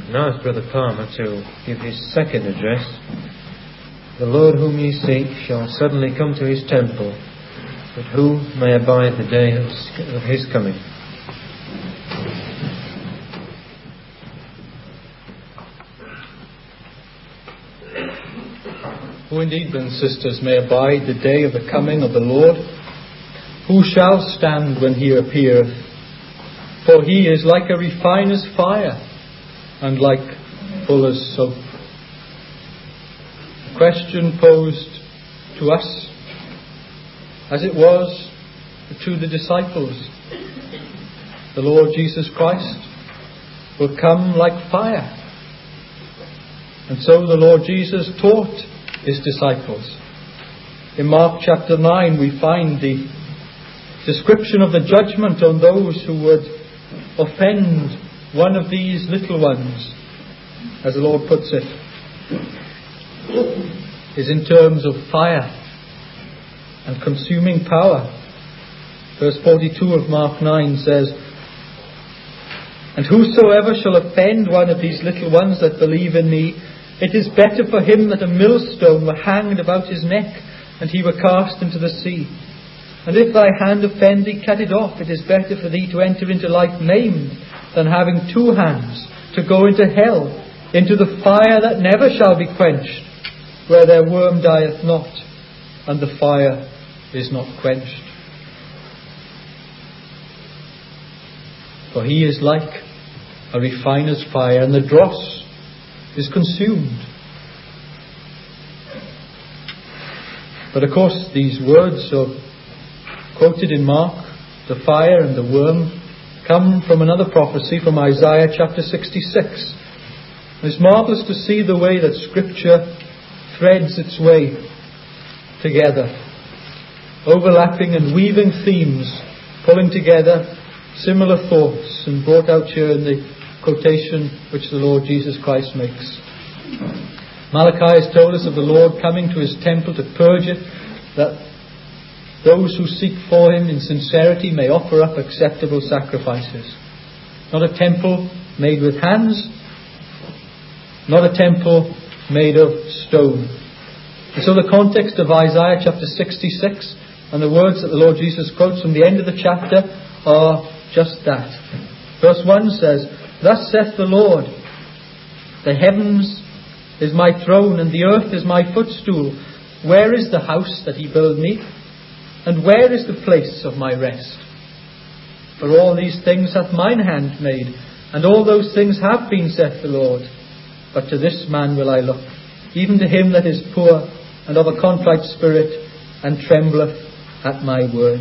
and ask Brother Palmer to give his second address. The Lord whom ye seek shall suddenly come to his temple, but who may abide the day of his coming? Who indeed, brothers and sisters, may abide the day of the coming of the Lord? Who shall stand when he appeareth? For he is like a refiner's fire, and like fuller's soap. The question posed to us, as it was to the disciples, the Lord Jesus Christ will come like fire. And so the Lord Jesus taught his disciples. In Mark chapter 9 we find the description of the judgment on those who would offend one of these little ones, as the Lord puts it, is in terms of fire and consuming power. Verse 42 of Mark 9 says, "And whosoever shall offend one of these little ones that believe in me, it is better for him that a millstone were hanged about his neck, and he were cast into the sea. And if thy hand offend thee, cut it off. It is better for thee to enter into life maimed, than having two hands to go into hell, into the fire that never shall be quenched, where their worm dieth not, and the fire is not quenched. For he is like a refiner's fire, and the dross is consumed." But of course these words are quoted in Mark, the fire and the worm, come from another prophecy from Isaiah chapter 66. It's marvellous to see the way that Scripture threads its way together, overlapping and weaving themes, pulling together similar thoughts, and brought out here in the quotation which the Lord Jesus Christ makes. Malachi has told us of the Lord coming to his temple to purge it, that those who seek for him in sincerity may offer up acceptable sacrifices. Not a temple made with hands, not a temple made of stone. And so the context of Isaiah chapter 66 and the words that the Lord Jesus quotes from the end of the chapter are just that. Verse 1 says, "Thus saith the Lord, the heavens is my throne, and the earth is my footstool. Where is the house that he built me? And where is the place of my rest? For all these things hath mine hand made, and all those things have been, saith the Lord. But to this man will I look, even to him that is poor, and of a contrite spirit, and trembleth at my word."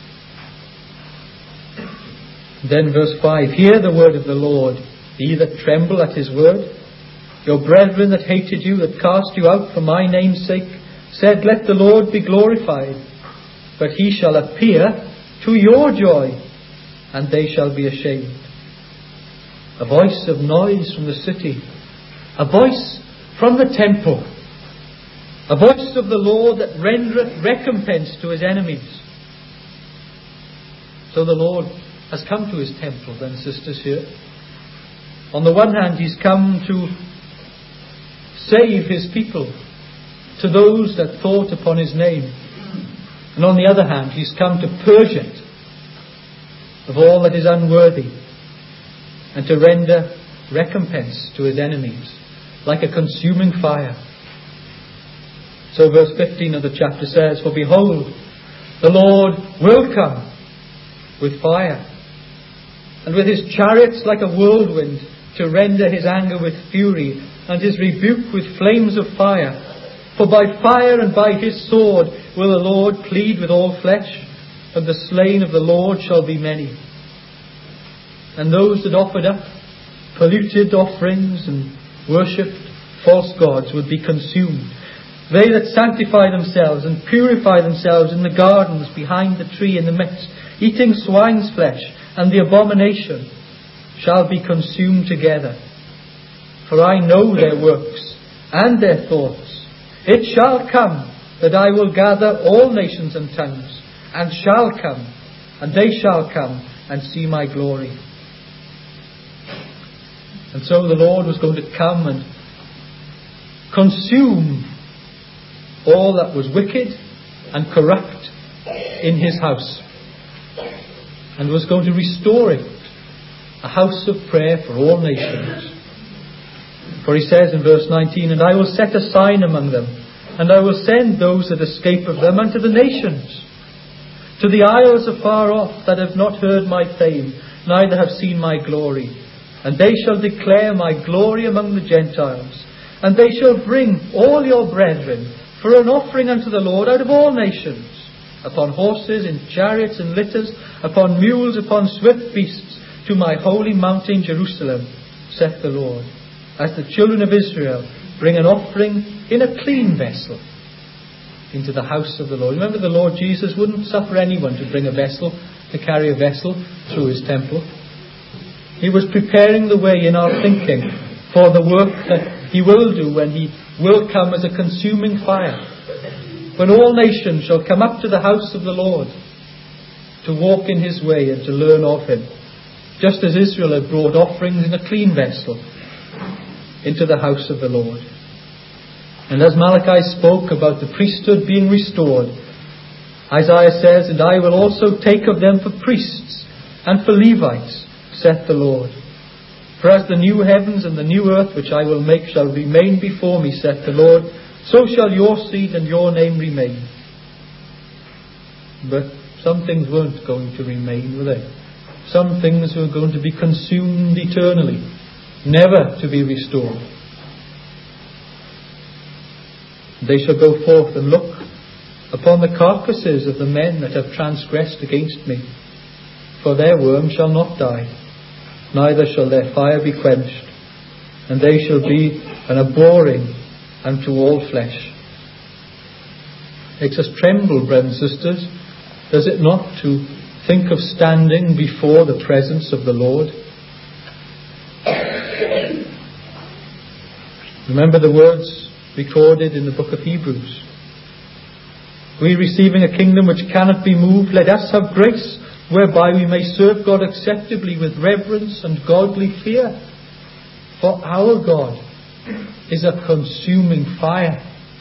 Then verse 5, "Hear the word of the Lord, ye that tremble at his word. Your brethren that hated you, that cast you out for my name's sake, said, Let the Lord be glorified. But he shall appear to your joy, and they shall be ashamed. A voice of noise from the city, a voice from the temple, a voice of the Lord that rendereth recompense to his enemies." So the Lord has come to his temple, then, sisters, here. On the one hand, he's come to save his people, to those that thought upon his name. And on the other hand, he's come to purge it of all that is unworthy, and to render recompense to his enemies, like a consuming fire. So verse 15 of the chapter says, "For behold, the Lord will come with fire, and with his chariots like a whirlwind, to render his anger with fury, and his rebuke with flames of fire. For by fire and by his sword will the Lord plead with all flesh, and the slain of the Lord shall be many. And those that offered up polluted offerings and worshipped false gods would be consumed. They that sanctify themselves and purify themselves in the gardens behind the tree in the midst, eating swine's flesh and the abomination, shall be consumed together. For I know their works and their thoughts. It shall come that I will gather all nations and tongues, and shall come, and they shall come and see my glory." And so the Lord was going to come and consume all that was wicked and corrupt in his house, and was going to restore it, a house of prayer for all nations. For he says in verse 19, "And I will set a sign among them, and I will send those that escape of them unto the nations, to the isles afar off, that have not heard my fame, neither have seen my glory. And they shall declare my glory among the Gentiles. And they shall bring all your brethren for an offering unto the Lord out of all nations, upon horses, in chariots and litters, upon mules, upon swift beasts, to my holy mountain Jerusalem, saith the Lord, as the children of Israel bring an offering in a clean vessel into the house of the Lord." Remember, the Lord Jesus wouldn't suffer anyone to bring a vessel, to carry a vessel through his temple. He was preparing the way in our thinking for the work that he will do when he will come as a consuming fire, when all nations shall come up to the house of the Lord to walk in his way and to learn of him, just as Israel had brought offerings in a clean vessel into the house of the Lord. And as Malachi spoke about the priesthood being restored, Isaiah says, "And I will also take of them for priests and for Levites, saith the Lord. For as the new heavens and the new earth which I will make shall remain before me, saith the Lord, so shall your seed and your name remain." But some things weren't going to remain, were they? Some things were going to be consumed eternally, never to be restored. "They shall go forth and look upon the carcasses of the men that have transgressed against me. For their worm shall not die, neither shall their fire be quenched. And they shall be an abhorring unto all flesh." It makes us tremble, brothers and sisters, does it not, to think of standing before the presence of the Lord? Remember the words recorded in the book of Hebrews. "We, receiving a kingdom which cannot be moved, let us have grace whereby we may serve God acceptably with reverence and godly fear. For our God is a consuming fire."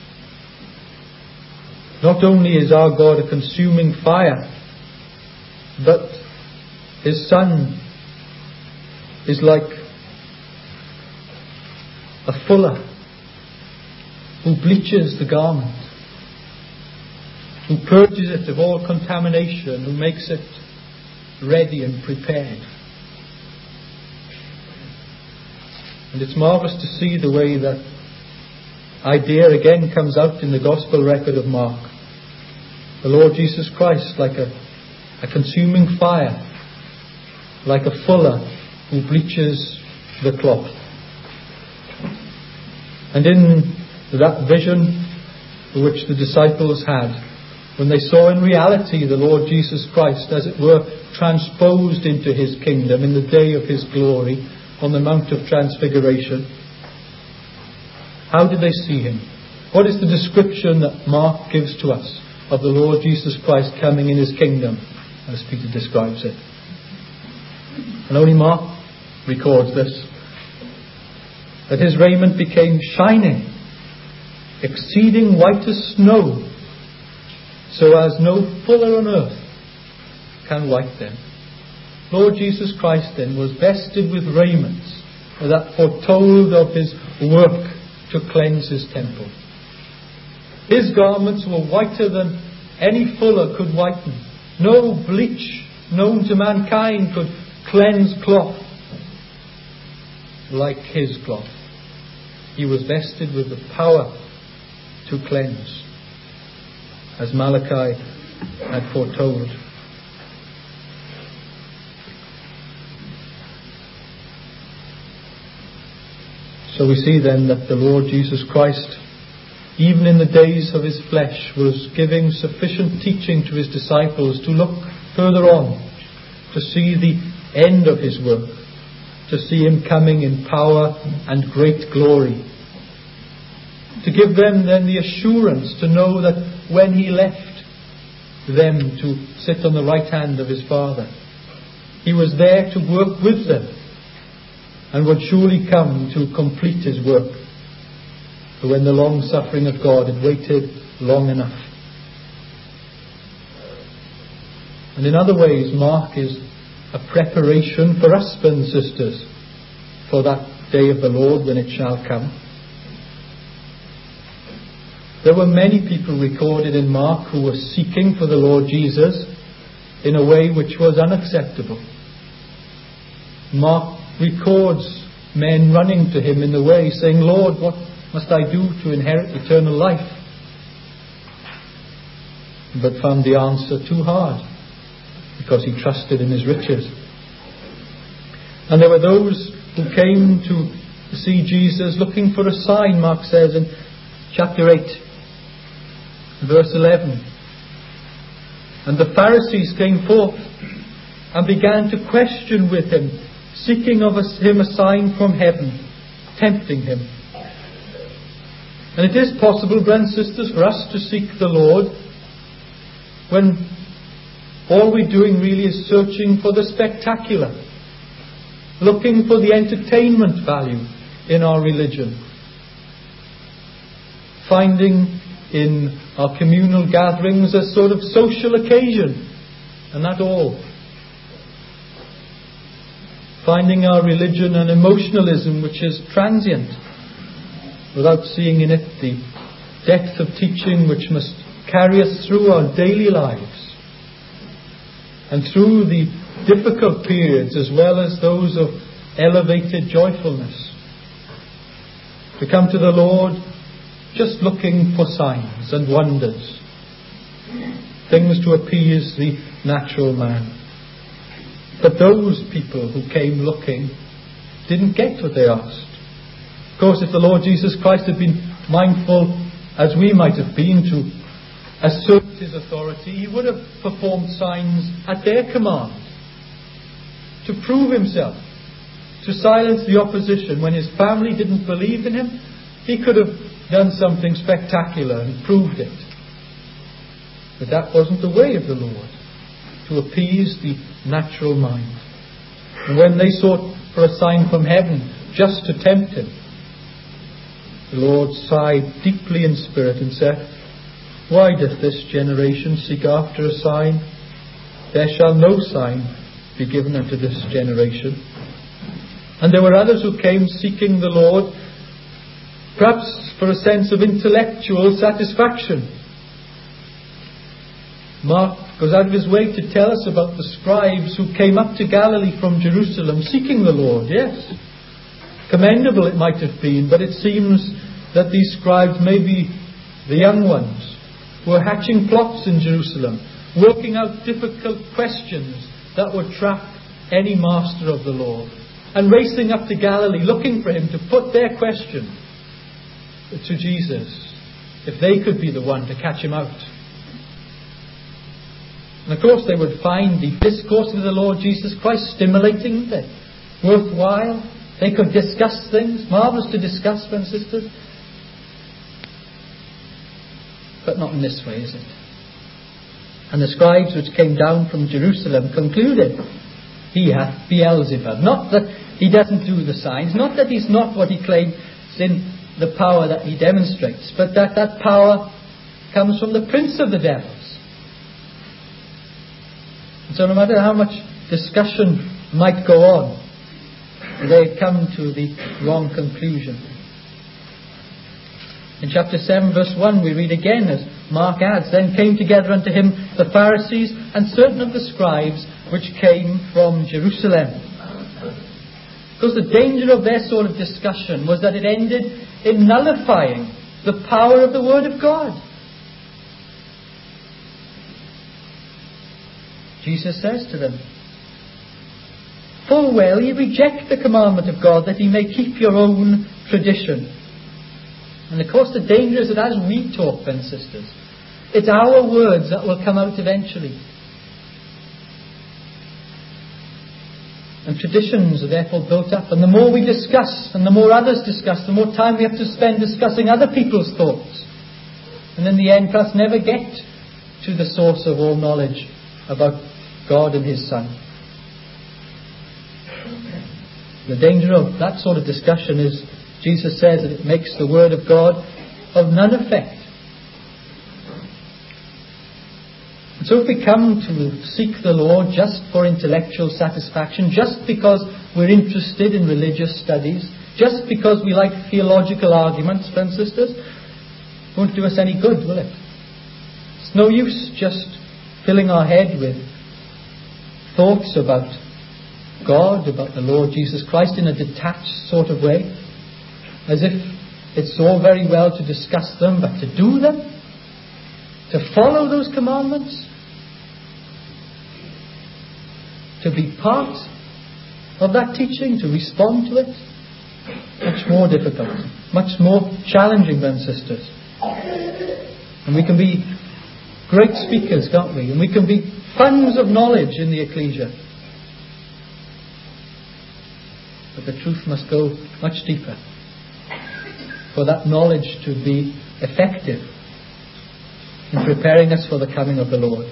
Not only is our God a consuming fire, but his Son is like a fuller who bleaches the garment, who purges it of all contamination, who makes it ready and prepared. And it's marvellous to see the way that idea again comes out in the Gospel record of Mark. The Lord Jesus Christ like a consuming fire, like a fuller who bleaches the cloth. And in that vision which the disciples had, when they saw in reality the Lord Jesus Christ, as it were, transposed into his kingdom in the day of his glory on the Mount of Transfiguration, how did they see him? What is the description that Mark gives to us of the Lord Jesus Christ coming in his kingdom, as Peter describes it? And only Mark records this, that his raiment became shining, exceeding white as snow, so as no fuller on earth can white them. Lord Jesus Christ then was vested with raiments that foretold of his work to cleanse his temple. His garments were whiter than any fuller could whiten. No bleach known to mankind could cleanse cloth like his cloth. He was vested with the power to cleanse, as Malachi had foretold. So we see then that the Lord Jesus Christ, even in the days of his flesh, was giving sufficient teaching to his disciples to look further on, to see the end of his work, to see him coming in power and great glory, to give them then the assurance to know that when he left them to sit on the right hand of his Father, he was there to work with them and would surely come to complete his work. For when the long suffering of God had waited long enough. And in other ways, Mark is a preparation for us, brothers and sisters, for that day of the Lord when it shall come. There were many people recorded in Mark who were seeking for the Lord Jesus in a way which was unacceptable. Mark records men running to him in the way, saying, "Lord, what must I do to inherit eternal life?" But found the answer too hard, because he trusted in his riches. And there were those who came to see Jesus looking for a sign, Mark says in chapter 8, verse 11. And the Pharisees came forth and began to question with him, seeking of him a sign from heaven, tempting him. And it is possible, brothers and sisters, for us to seek the Lord when all we're doing really is searching for the spectacular, looking for the entertainment value in our religion, finding in our communal gatherings a sort of social occasion, and that all. Finding our religion an emotionalism which is transient, without seeing in it the depth of teaching which must carry us through our daily lives, and through the difficult periods as well as those of elevated joyfulness. To come to the Lord just looking for signs and wonders, things to appease the natural man. But those people who came looking didn't get what they asked. Of course, if the Lord Jesus Christ had been mindful, as we might have been, to assert his authority, he would have performed signs at their command to prove himself, to silence the opposition. When his family didn't believe in him, he could have done something spectacular and proved it. But that wasn't the way of the Lord, to appease the natural mind. And when they sought for a sign from heaven just to tempt him, the Lord sighed deeply in spirit and said, "Why doth this generation seek after a sign? There shall no sign be given unto this generation." And there were others who came seeking the Lord, perhaps for a sense of intellectual satisfaction. Mark goes out of his way to tell us about the scribes who came up to Galilee from Jerusalem seeking the Lord. Yes, commendable it might have been, but it seems that these scribes, maybe the young ones, were hatching plots in Jerusalem, working out difficult questions that would trap any master of the law, and racing up to Galilee looking for him to put their question to Jesus, if they could be the one to catch him out. And of course they would find the discourse of the Lord Jesus Christ stimulating, worthwhile. They could discuss things, marvellous to discuss, brothers and sisters. But not in this way, is it? And the scribes which came down from Jerusalem concluded, "He hath Beelzebub." Not that he doesn't do the signs, not that he's not what he claims in the power that he demonstrates, but that power comes from the prince of the devils. And so no matter how much discussion might go on, they come to the wrong conclusion. In chapter 7 verse 1 we read again, as Mark adds, "Then came together unto him the Pharisees and certain of the scribes which came from Jerusalem." Because the danger of their sort of discussion was that it ended in nullifying the power of the Word of God. Jesus says to them, "Full well ye reject the commandment of God, that ye may keep your own tradition." And of course the danger is that as we talk, then sisters, it's our words that will come out eventually. And traditions are therefore built up. And the more we discuss, and the more others discuss, the more time we have to spend discussing other people's thoughts. And in the end, perhaps never get to the source of all knowledge about God and His Son. The danger of that sort of discussion is, Jesus says that it makes the Word of God of none effect. And so if we come to seek the Lord just for intellectual satisfaction, just because we're interested in religious studies, just because we like theological arguments, friends and sisters, it won't do us any good, will it? It's no use just filling our head with thoughts about God, about the Lord Jesus Christ in a detached sort of way, as if it's all very well to discuss them, but to do them, to follow those commandments, to be part of that teaching, to respond to it, much more difficult, much more challenging than sisters. And we can be great speakers, can't we? And we can be funds of knowledge in the ecclesia. But the truth must go much deeper for that knowledge to be effective in preparing us for the coming of the Lord.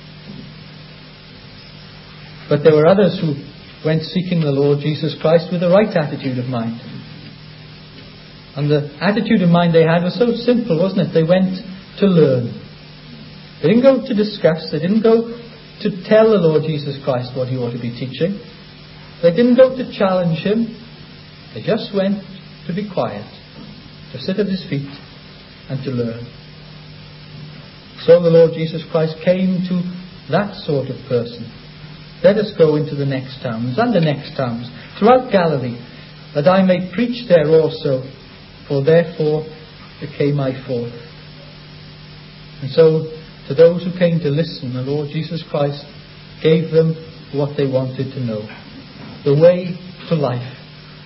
But there were others who went seeking the Lord Jesus Christ with the right attitude of mind. And the attitude of mind they had was so simple, wasn't it? They went to learn. They didn't go to discuss. They didn't go to tell the Lord Jesus Christ what He ought to be teaching. They didn't go to challenge Him. They just went to be quiet, to sit at His feet and to learn. So the Lord Jesus Christ came to that sort of person. Let us go into the next towns and the next towns throughout Galilee, that I may preach there also, for therefore came I forth. And so, to those who came to listen, the Lord Jesus Christ gave them what they wanted to know. The way to life.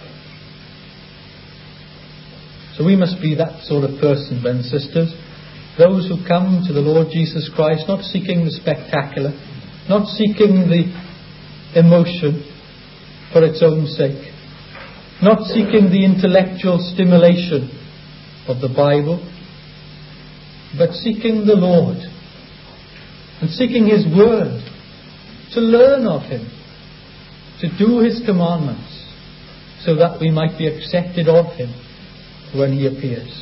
So we must be that sort of person, then, sisters. Those who come to the Lord Jesus Christ, not seeking the spectacular, not seeking the emotion for its own sake, not seeking the intellectual stimulation of the Bible, but seeking the Lord and seeking His Word, to learn of Him, to do His commandments, so that we might be accepted of Him when He appears.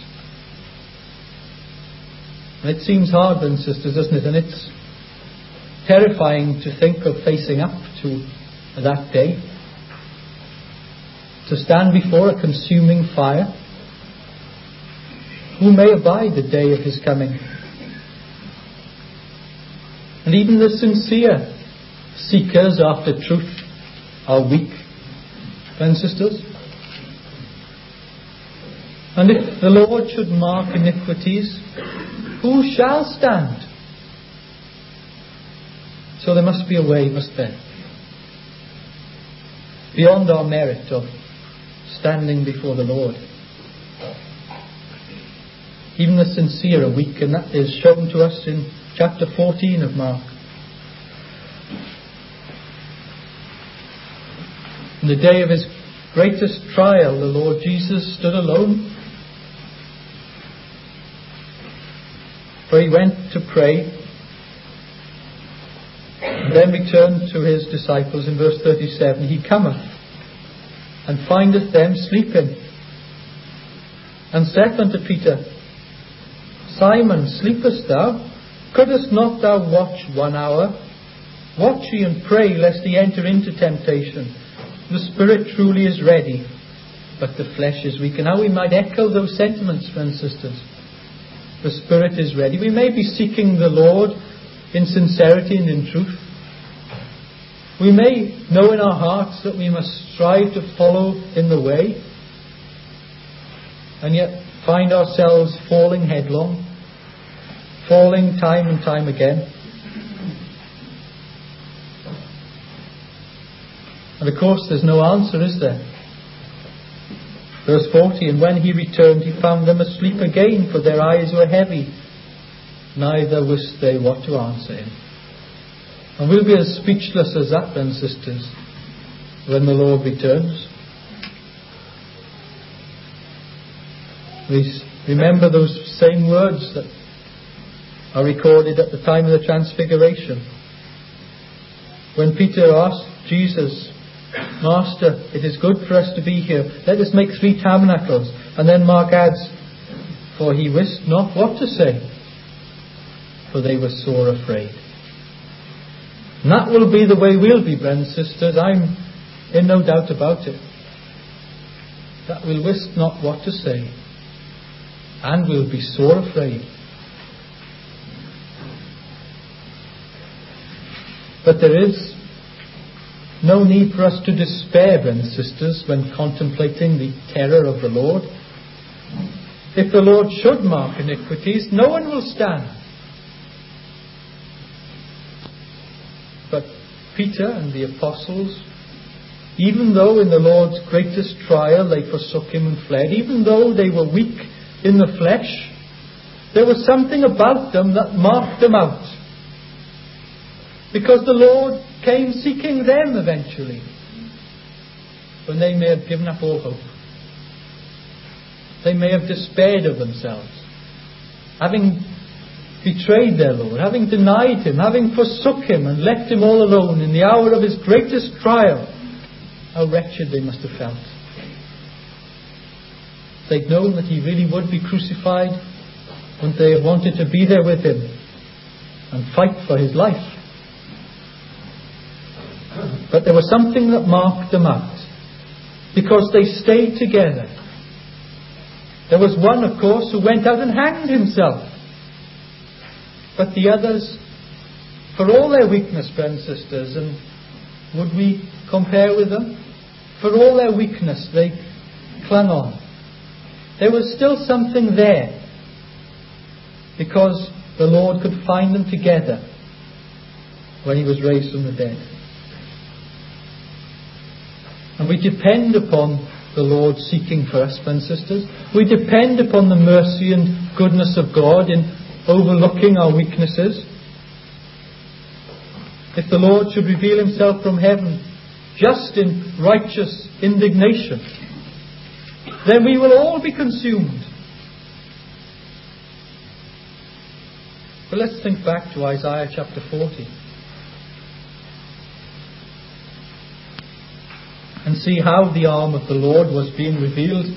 And it seems hard then, sisters, doesn't it? And it's terrifying to think of facing up to that day, to stand before a consuming fire. Who may abide the day of His coming? And even the sincere seekers after truth are weak, friends and sisters. And if the Lord should mark iniquities, who shall stand? So there must be a way, must there? Beyond our merit of standing before the Lord. Even the sincere are weak, and that is shown to us in chapter 14 of Mark. On the day of His greatest trial, the Lord Jesus stood alone. For He went to pray, and then returned to His disciples in verse 37. He cometh, and findeth them sleeping, and saith unto Peter, Simon, sleepest thou? Couldest not thou watch 1 hour? Watch ye and pray, lest ye enter into temptation. The spirit truly is ready, but the flesh is weak. And how we might echo those sentiments, friends and sisters. The spirit is ready. We may be seeking the Lord in sincerity and in truth. We may know in our hearts that we must strive to follow in the way, and yet find ourselves falling headlong, falling time and time again. And of course there's no answer, is there? Verse 40, and when He returned, He found them asleep again, for their eyes were heavy, neither wist they what to answer Him. And we'll be as speechless as that then, sisters, when the Lord returns. We remember those same words that are recorded at the time of the Transfiguration, when Peter asked Jesus, Master, it is good for us to be here. Let us make 3 tabernacles. And then Mark adds, for he wist not what to say, for they were sore afraid. And that will be the way we'll be, brothers and sisters. I'm in no doubt about it. That we'll wist not what to say, and we'll be sore afraid. But there is no need for us to despair, brothers and sisters, when contemplating the terror of the Lord. If the Lord should mark iniquities, no one will stand. But Peter and the apostles, even though in the Lord's greatest trial they forsook him and fled, even though they were weak in the flesh, there was something about them that marked them out. Because the Lord came seeking them eventually, when they may have given up all hope. They may have despaired of themselves, having betrayed their Lord, having denied Him, having forsook Him and left Him all alone in the hour of His greatest trial. How wretched they must have felt. If they'd known that He really would be crucified, wouldn't they have wanted to be there with Him and fight for His life? But there was something that marked them out, because they stayed together. There was one, of course, who went out and hanged himself. But the others, for all their weakness, brothers and sisters, and would we compare with them? For all their weakness, they clung on. There was still something there, because the Lord could find them together when He was raised from the dead. And we depend upon the Lord seeking for us, brothers and sisters. We depend upon the mercy and goodness of God in overlooking our weaknesses. If the Lord should reveal Himself from heaven just in righteous indignation, then we will all be consumed. But let's think back to Isaiah chapter 40 and see how the arm of the Lord was being revealed.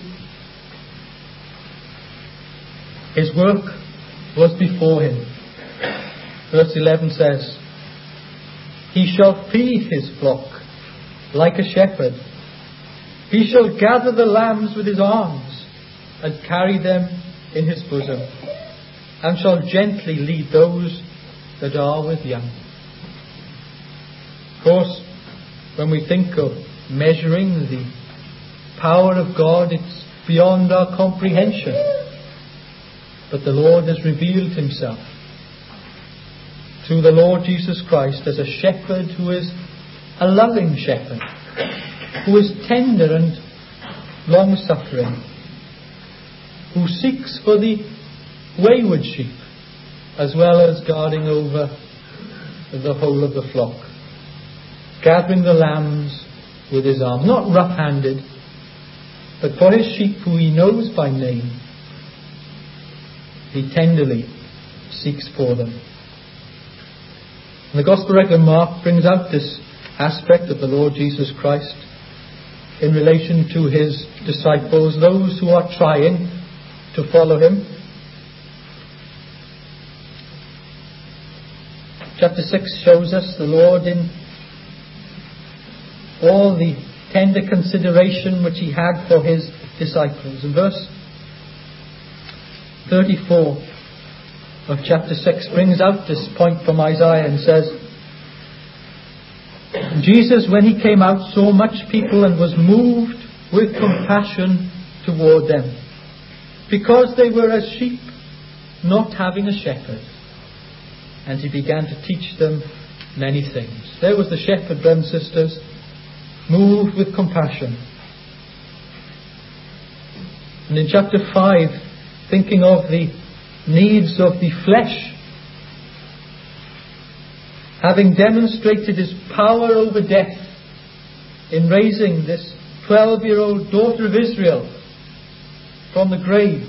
His work was before Him. Verse 11 says, He shall feed His flock like a shepherd. He shall gather the lambs with His arms and carry them in His bosom, and shall gently lead those that are with young. Of course, when we think of measuring the power of God, it's beyond our comprehension. But the Lord has revealed Himself through the Lord Jesus Christ as a shepherd who is a loving shepherd, who is tender and long-suffering, who seeks for the wayward sheep, as well as guarding over the whole of the flock, gathering the lambs with His arm, not rough-handed, but for His sheep who He knows by name, He tenderly seeks for them. And the Gospel writer Mark brings out this aspect of the Lord Jesus Christ in relation to His disciples, those who are trying to follow Him. Chapter 6 shows us the Lord in all the tender consideration which He had for His disciples. In verse 34 of chapter 6 brings out this point from Isaiah and says, Jesus, when He came out, saw much people and was moved with compassion toward them, because they were as sheep not having a shepherd. And He began to teach them many things. There was the shepherd, brothers and sisters, moved with compassion. And in chapter 5, thinking of the needs of the flesh, having demonstrated His power over death in raising this 12-year-old daughter of Israel from the grave.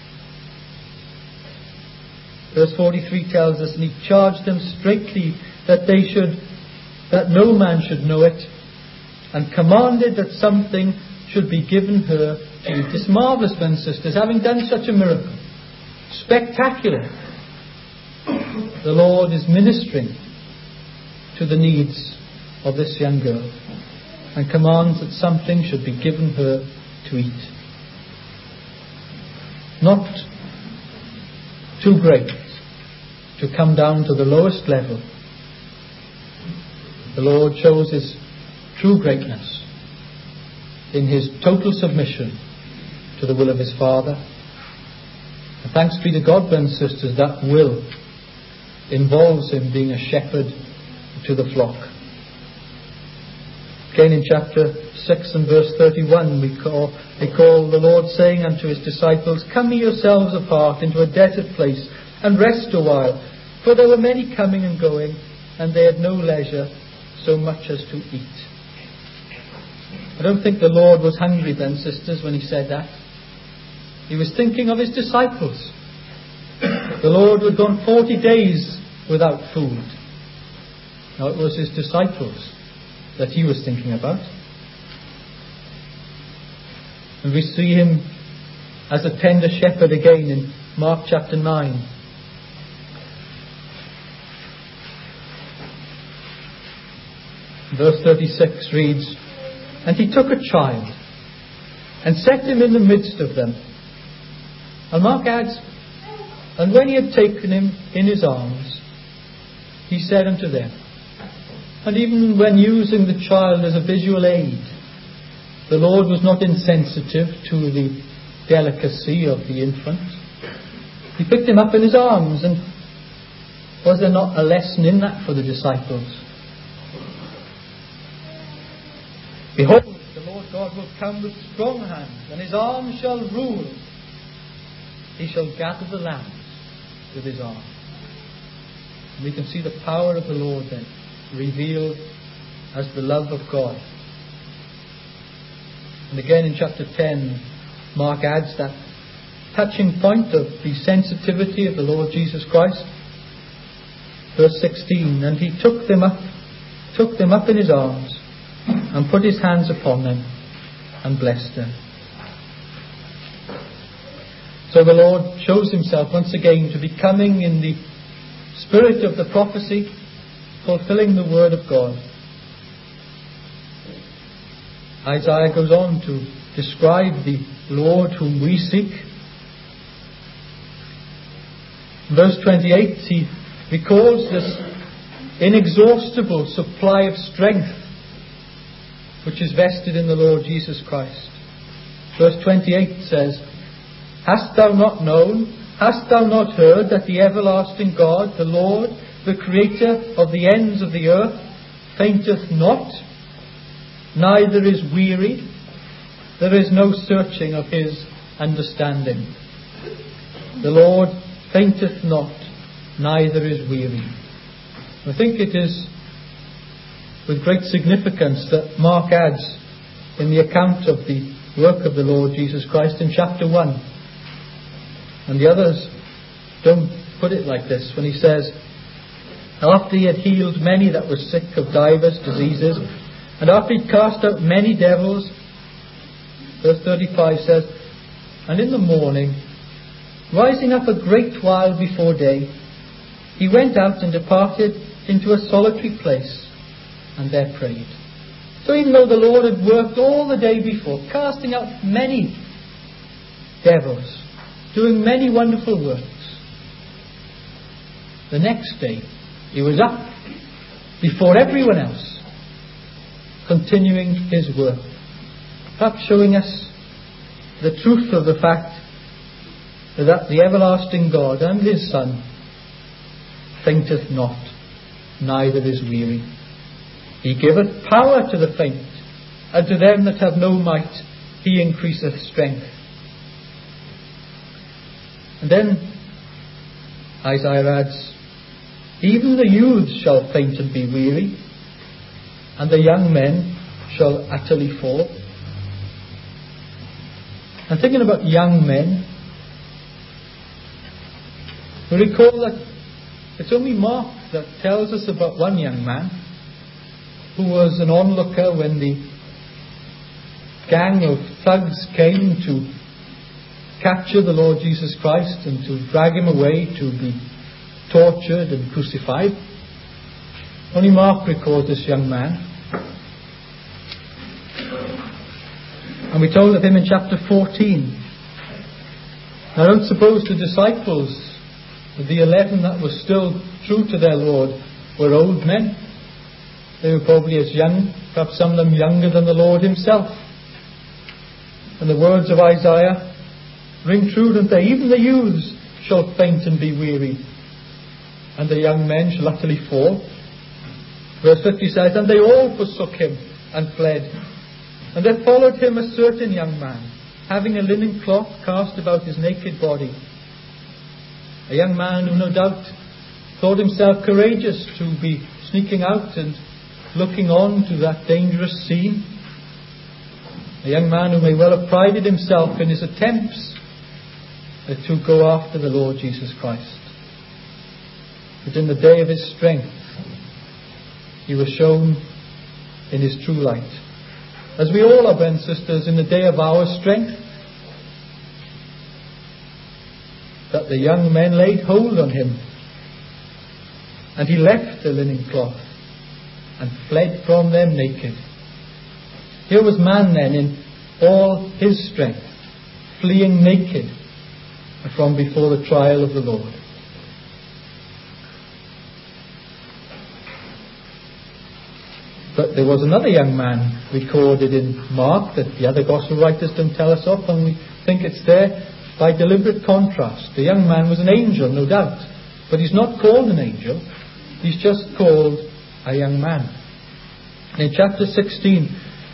Verse 43 tells us, and He charged them straitly that no man should know it, and commanded that something should be given her to eat. It's marvellous, brothers and sisters, having done such a miracle. Spectacular. The Lord is ministering to the needs of this young girl and commands that something should be given her to eat. Not too great to come down to the lowest level. The Lord shows His true greatness in His total submission to the will of His Father. And thanks be to God, brothers and sisters, that will involves Him being a shepherd to the flock. Again in chapter 6 and verse 31 we call the Lord saying unto His disciples, Come ye yourselves apart into a desert place and rest a while, for there were many coming and going, and they had no leisure so much as to eat. I don't think the Lord was hungry then, sisters, when He said that. He was thinking of His disciples. The Lord had gone 40 days without food. Now it was His disciples that He was thinking about. And we see Him as a tender shepherd again in Mark chapter 9. Verse 36 reads, And He took a child and set him in the midst of them. And Mark adds, And when He had taken him in His arms, He said unto them, and even when using the child as a visual aid, the Lord was not insensitive to the delicacy of the infant. He picked him up in His arms, and was there not a lesson in that for the disciples? Behold, the Lord God will come with strong hand, and His arm shall rule. He shall gather the lambs with His arm. And we can see the power of the Lord then revealed as the love of God. And again in chapter 10, Mark adds that touching point of the sensitivity of the Lord Jesus Christ. Verse 16, And He took them up in His arms, and put His hands upon them, and blessed them. So the Lord shows Himself once again to be coming in the spirit of the prophecy, fulfilling the word of God. Isaiah goes on to describe the Lord whom we seek. Verse 28, he recalls this inexhaustible supply of strength which is vested in the Lord Jesus Christ. Verse 28 says, Hast thou not known, hast thou not heard that the everlasting God, the Lord, the Creator of the ends of the earth, fainteth not, neither is wearied? There is no searching of His understanding. The Lord fainteth not, neither is weary. I think it is with great significance that Mark adds in the account of the work of the Lord Jesus Christ in chapter 1. And the others don't put it like this when he says, After He had healed many that were sick of divers diseases, and after He had cast out many devils, verse 35 says, And in the morning, rising up a great while before day, He went out and departed into a solitary place, and there prayed. So even though the Lord had worked all the day before, casting out many devils, doing many wonderful works, the next day He was up before everyone else, continuing His work, perhaps showing us the truth of the fact that the everlasting God and His Son fainteth not, neither is weary. He giveth power to the faint, and to them that have no might He increaseth strength. And then Isaiah adds, Even the youths shall faint and be weary, and the young men shall utterly fall. And thinking about young men, we recall that it's only Mark that tells us about one young man who was an onlooker when the gang of thugs came to capture the Lord Jesus Christ and to drag him away to be tortured and crucified. Only Mark records this young man. And we told of him in chapter 14. I don't suppose the disciples, the 11 that were still true to their Lord, were old men. They were probably as young, perhaps some of them younger than the Lord himself. And the words of Isaiah ring true, don't they? Even the youths shall faint and be weary, and the young men shall utterly fall. Verse 50 says, and they all forsook him and fled. And there followed him a certain young man, having a linen cloth cast about his naked body. A young man who no doubt thought himself courageous to be sneaking out and looking on to that dangerous scene. A young man who may well have prided himself in his attempts to go after the Lord Jesus Christ. But in the day of his strength, he was shown in his true light. As we all are, brothers and sisters, in the day of our strength, that the young men laid hold on him, and he left the linen cloth and fled from them naked. Here was man then in all his strength, fleeing naked from before the trial of the Lord. But there was another young man recorded in Mark that the other gospel writers don't tell us of, and we think it's there by deliberate contrast. The young man was an angel, no doubt, but he's not called an angel, he's just called a young man. And in chapter 16,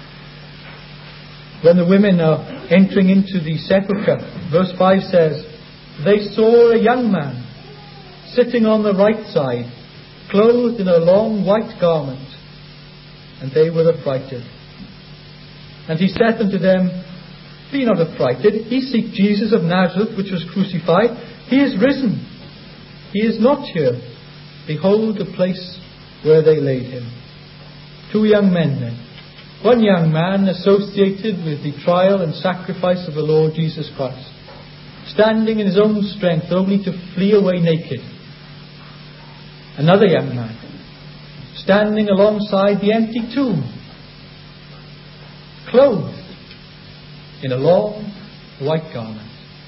when the women are entering into the sepulchre, verse 5 says, they saw a young man sitting on the right side, clothed in a long white garment, and they were affrighted. And he said unto them, be not affrighted, ye seek Jesus of Nazareth, which was crucified. He is risen. He is not here. Behold the place where they laid him. Two young men then. One young man associated with the trial and sacrifice of the Lord Jesus Christ, standing in his own strength only to flee away naked. Another young man standing alongside the empty tomb, clothed in a long white garment.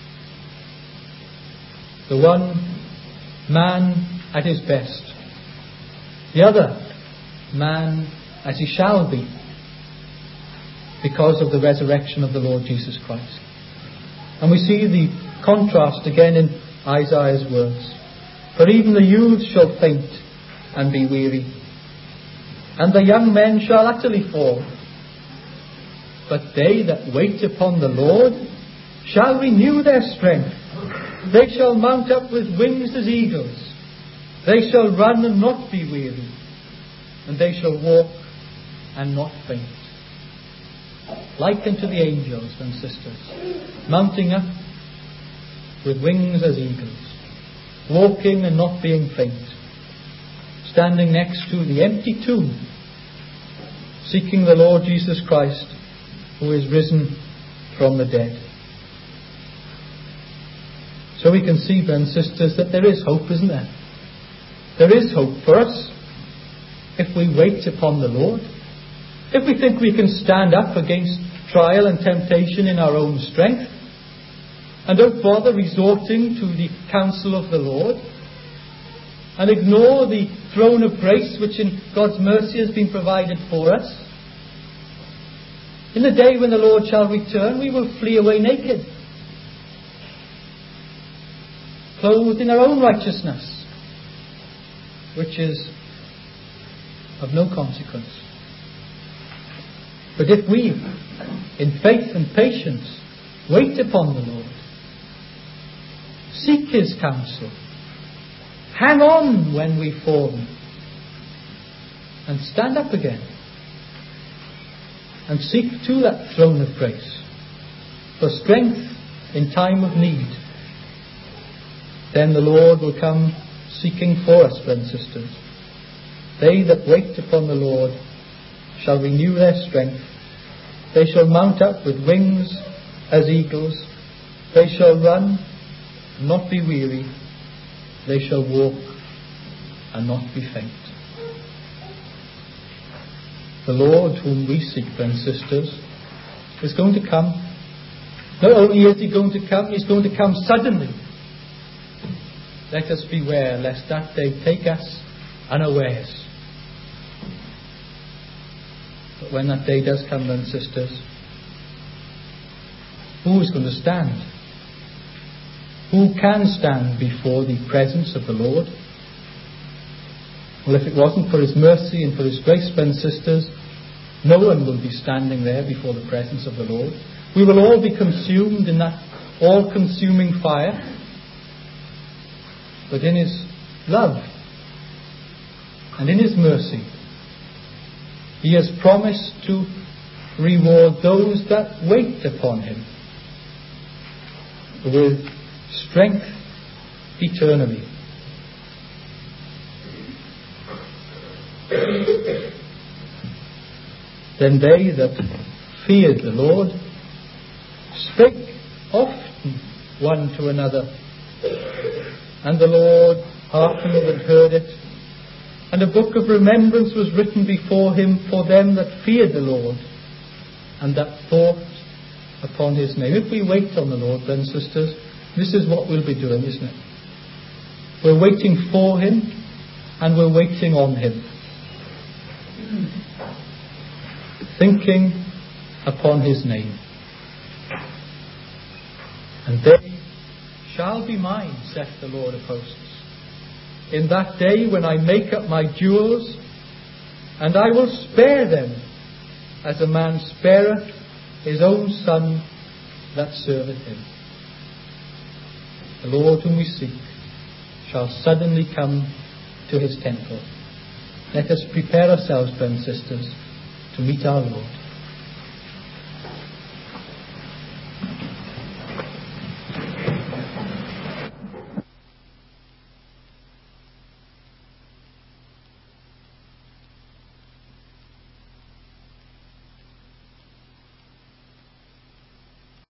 The one man at his best, the other man as he shall be because of the resurrection of the Lord Jesus Christ. And we see the contrast again in Isaiah's words. For even the youths shall faint and be weary, and the young men shall utterly fall. But they that wait upon the Lord shall renew their strength. They shall mount up with wings as eagles. They shall run and not be weary, and they shall walk and not faint. Like unto the angels and sisters, mounting up with wings as eagles, walking and not being faint, standing next to the empty tomb, seeking the Lord Jesus Christ, who is risen from the dead. So we can see, brothers and sisters, that there is hope, isn't there? There is hope for us if we wait upon the Lord. If we think we can stand up against trial and temptation in our own strength, and don't bother resorting to the counsel of the Lord, and ignore the throne of grace which in God's mercy has been provided for us, in the day when the Lord shall return, we will flee away naked, clothed in our own righteousness, which is of no consequence. But if we, in faith and patience, wait upon the Lord, seek His counsel, hang on when we fall, and stand up again, and seek to that throne of grace for strength in time of need, then the Lord will come seeking for us, brothers and sisters. They that wait upon the Lord shall renew their strength. They shall mount up with wings as eagles. They shall run and not be weary. They shall walk and not be faint. The Lord whom we seek, friends and sisters, is going to come. Not only is He going to come, He's going to come suddenly. Let us beware lest that day take us unawares. But when that day does come, then, sisters, who is going to stand? Who can stand before the presence of the Lord? Well, if it wasn't for His mercy and for His grace, friends and sisters, no one will be standing there before the presence of the Lord. We will all be consumed in that all-consuming fire. But in His love and in His mercy, He has promised to reward those that wait upon Him with strength eternally. Then they that feared the Lord spake often one to another, and the Lord hearkened and heard it. And a book of remembrance was written before Him for them that feared the Lord, and that thought upon His name. If we wait on the Lord, then, sisters, this is what we'll be doing, isn't it? We're waiting for Him, and we're waiting on Him. Thinking upon His name. And they shall be mine, saith the Lord of hosts, in that day when I make up my jewels, and I will spare them, as a man spareth his own son that serveth him. The Lord whom we seek shall suddenly come to His temple. Let us prepare ourselves, friends and sisters, to meet our Lord.